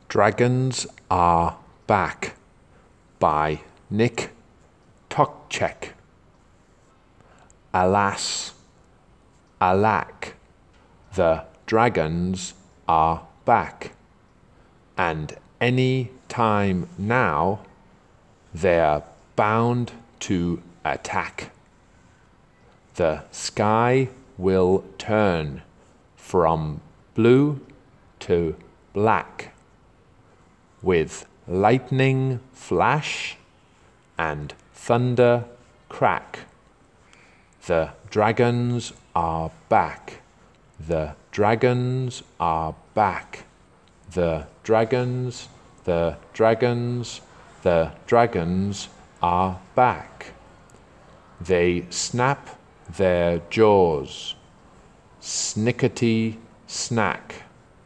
Dragons Are Back by Nick Tokchek. Alas, alack, the dragons are back, and any time now they're bound to attack. The sky will turn from blue to black, with lightning flash and thunder crack. The dragons are back. The dragons are back. The dragons are back. They snap their jaws, snickety snack,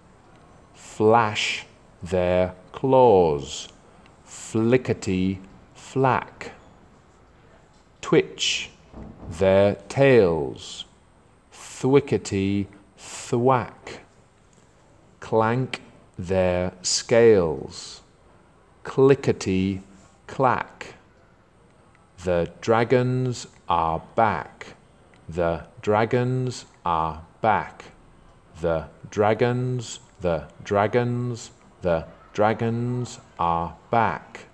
flash their claws, flickety flack, twitch their tails, thwickety thwack, clank their scales, clickety clack. The dragons are back. The dragons are back. The dragons are back.